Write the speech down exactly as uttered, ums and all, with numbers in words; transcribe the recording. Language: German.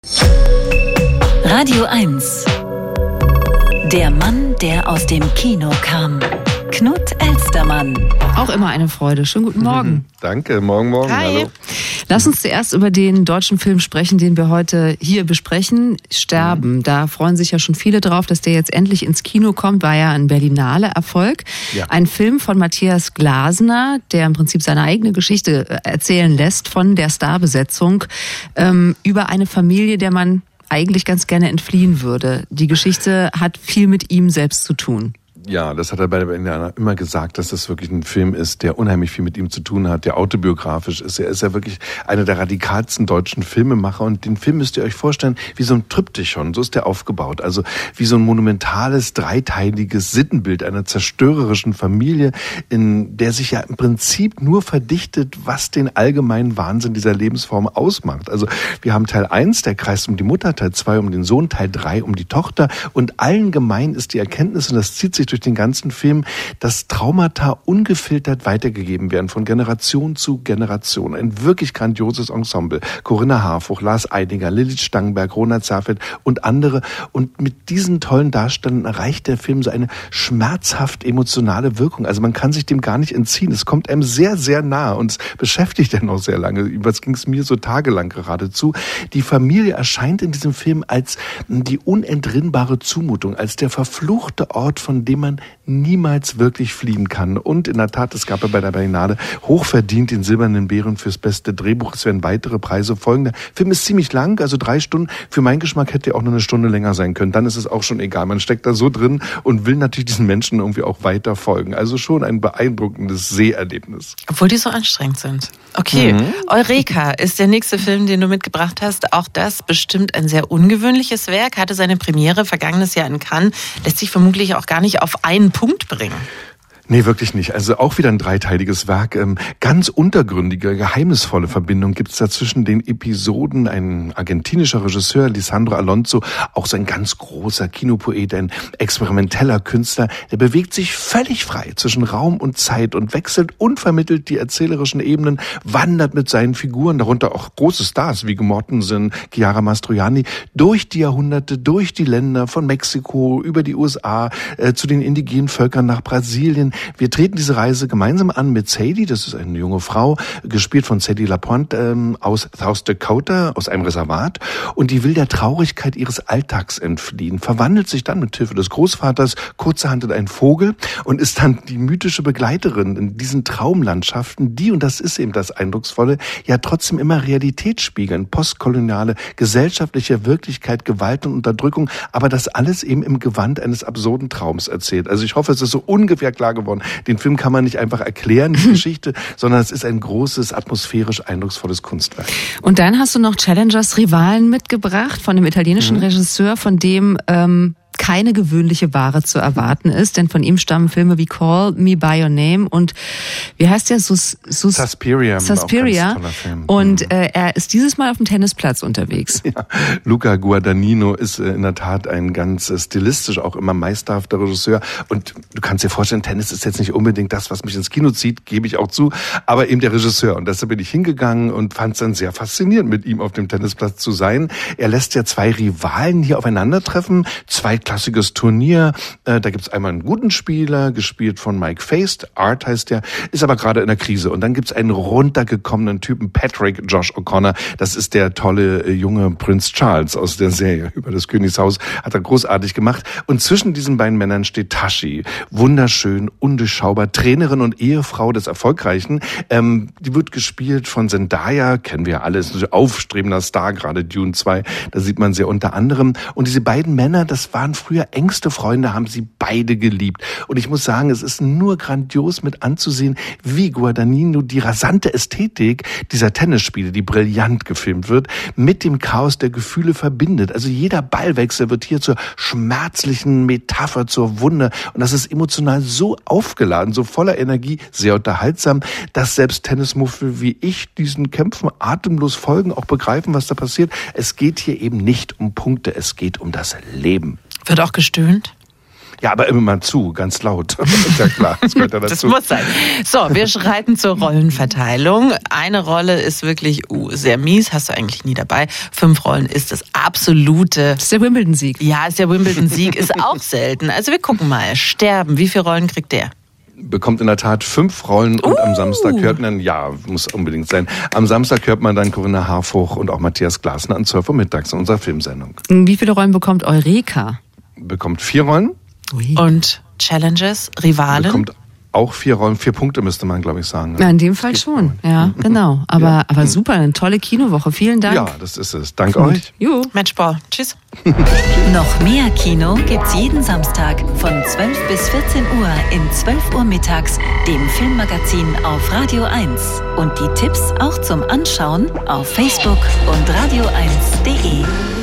Radio eins. Der Mann, der aus dem Kino kam. Knut Elstermann. Auch immer eine Freude. Schönen guten Morgen. Mhm. Danke, morgen, morgen. Hi. Hallo. Lass uns zuerst über den deutschen Film sprechen, den wir heute hier besprechen. Sterben. Mhm. Da freuen sich ja schon viele drauf, dass der jetzt endlich ins Kino kommt. War ja ein Berlinale Erfolg. Ja. Ein Film von Matthias Glasner, der im Prinzip seine eigene Geschichte erzählen lässt von der Starbesetzung ähm, über eine Familie, der man eigentlich ganz gerne entfliehen würde. Die Geschichte hat viel mit ihm selbst zu tun. Ja, das hat er bei der Berlinale immer gesagt, dass das wirklich ein Film ist, der unheimlich viel mit ihm zu tun hat, der autobiografisch ist. Er ist ja wirklich einer der radikalsten deutschen Filmemacher und den Film müsst ihr euch vorstellen wie so ein Triptychon, so ist der aufgebaut. Also wie so ein monumentales, dreiteiliges Sittenbild einer zerstörerischen Familie, in der sich ja im Prinzip nur verdichtet, was den allgemeinen Wahnsinn dieser Lebensform ausmacht. Also wir haben Teil eins, der kreist um die Mutter, Teil zwei um den Sohn, Teil drei um die Tochter und allen gemein ist die Erkenntnis, und das zieht sich durch den ganzen Film, dass Traumata ungefiltert weitergegeben werden von Generation zu Generation. Ein wirklich grandioses Ensemble. Corinna Harfuch, Lars Eidinger, Lilith Stangenberg, Ronald Zafeld und andere. Und mit diesen tollen Darstellern erreicht der Film so eine schmerzhaft emotionale Wirkung. Also man kann sich dem gar nicht entziehen. Es kommt einem sehr, sehr nahe und es beschäftigt einen auch sehr lange. Was ging es mir so tagelang geradezu? Die Familie erscheint in diesem Film als die unentrinnbare Zumutung, als der verfluchte Ort, von dem man niemals wirklich fliehen kann. Und in der Tat, es gab ja bei der Berlinale hochverdient den Silbernen Bären fürs beste Drehbuch. Es werden weitere Preise folgen. Der Film ist ziemlich lang, also drei Stunden. Für meinen Geschmack hätte er auch nur eine Stunde länger sein können. Dann ist es auch schon egal. Man steckt da so drin und will natürlich diesen Menschen irgendwie auch weiter folgen. Also schon ein beeindruckendes Seherlebnis. Obwohl die so anstrengend sind. Okay, mhm. Eureka ist der nächste Film, den du mitgebracht hast. Auch das bestimmt ein sehr ungewöhnliches Werk. Hatte seine Premiere vergangenes Jahr in Cannes. Lässt sich vermutlich auch gar nicht auf einen Punkt bringen. Nee, wirklich nicht. Also auch wieder ein dreiteiliges Werk. Ähm, ganz untergründige, geheimnisvolle Verbindung gibt's da zwischen den Episoden. Ein argentinischer Regisseur, Lisandro Alonso, auch so ein ganz großer Kinopoet, ein experimenteller Künstler, der bewegt sich völlig frei zwischen Raum und Zeit und wechselt unvermittelt die erzählerischen Ebenen, wandert mit seinen Figuren, darunter auch große Stars wie Mortensen, Chiara Mastroianni, durch die Jahrhunderte, durch die Länder, von Mexiko über die U S A, äh, zu den indigenen Völkern nach Brasilien. Wir treten diese Reise gemeinsam an mit Sadie, das ist eine junge Frau, gespielt von Sadie Lapointe ähm, aus South Dakota, aus einem Reservat. Und die will der Traurigkeit ihres Alltags entfliehen, verwandelt sich dann mit Hilfe des Großvaters kurzerhand in einen Vogel und ist dann die mythische Begleiterin in diesen Traumlandschaften, die, und das ist eben das Eindrucksvolle, ja trotzdem immer Realität spiegeln, postkoloniale, gesellschaftliche Wirklichkeit, Gewalt und Unterdrückung, aber das alles eben im Gewand eines absurden Traums erzählt. Also ich hoffe, es ist so ungefähr klar geworden. Den Film kann man nicht einfach erklären, die Geschichte, sondern es ist ein großes, atmosphärisch eindrucksvolles Kunstwerk. Und dann hast du noch Challengers Rivalen mitgebracht von dem italienischen mhm. Regisseur, von dem ähm, keine gewöhnliche Ware zu erwarten ist, denn von ihm stammen Filme wie Call Me By Your Name und wie heißt der? Sus, Sus, Suspiria. Suspiria. Und äh, er ist dieses Mal auf dem Tennisplatz unterwegs. Ja. Luca Guadagnino ist äh, in der Tat ein ganz äh, stilistisch auch immer meisterhafter Regisseur und du kannst dir vorstellen, Tennis ist jetzt nicht unbedingt das, was mich ins Kino zieht, gebe ich auch zu, aber eben der Regisseur und deshalb bin ich hingegangen und fand es dann sehr faszinierend, mit ihm auf dem Tennisplatz zu sein. Er lässt ja zwei Rivalen hier aufeinandertreffen, zwei klassisches Turnier. Äh, da gibt's einmal einen guten Spieler, gespielt von Mike Feist. Art heißt der, ist aber gerade in der Krise. Und dann gibt's einen runtergekommenen Typen, Patrick Josh O'Connor. Das ist der tolle äh, junge Prinz Charles aus der Serie über das Königshaus. Hat er großartig gemacht. Und zwischen diesen beiden Männern steht Tashi. Wunderschön, undurchschaubar. Trainerin und Ehefrau des Erfolgreichen. Ähm, die wird gespielt von Zendaya. Kennen wir alle. Ist ein aufstrebender Star, gerade Dune zwei. Da sieht man sie unter anderem. Und diese beiden Männer, das waren früher engste Freunde, haben sie beide geliebt. Und ich muss sagen, es ist nur grandios mit anzusehen, wie Guadagnino die rasante Ästhetik dieser Tennisspiele, die brillant gefilmt wird, mit dem Chaos der Gefühle verbindet. Also jeder Ballwechsel wird hier zur schmerzlichen Metapher, zur Wunde. Und das ist emotional so aufgeladen, so voller Energie, sehr unterhaltsam, dass selbst Tennismuffel wie ich diesen Kämpfen atemlos folgen, auch begreifen, was da passiert. Es geht hier eben nicht um Punkte, es geht um das Leben. Wird auch gestöhnt? Ja, aber immer mal zu, ganz laut. Ist ja klar, das gehört ja dazu. Das muss sein. So, wir schreiten zur Rollenverteilung. Eine Rolle ist wirklich uh, sehr mies, hast du eigentlich nie dabei. Fünf Rollen ist das absolute... Das ist der Wimbledon-Sieg. Ja, ist der Wimbledon-Sieg, ist auch selten. Also wir gucken mal. Sterben, wie viele Rollen kriegt der? Bekommt in der Tat fünf Rollen und uh. am Samstag hört man, ja, muss unbedingt sein, am Samstag hört man dann Corinna Harfouch und auch Matthias Glasner an zwölf Uhr mittags in unserer Filmsendung. Wie viele Rollen bekommt Eureka? Bekommt vier Rollen. Ui. Und Challenges, Rivalen? Bekommt auch vier Rollen, vier Punkte müsste man, glaube ich, sagen. Ja, in dem Fall schon, ja, genau. Aber, ja. aber super, eine tolle Kinowoche. Vielen Dank. Ja, das ist es. Danke Gut. euch. Jo. Matchball. Tschüss. Noch mehr Kino gibt's jeden Samstag von zwölf bis vierzehn Uhr in zwölf Uhr mittags, dem Filmmagazin auf Radio eins. Und die Tipps auch zum Anschauen auf Facebook und radio eins punkt de.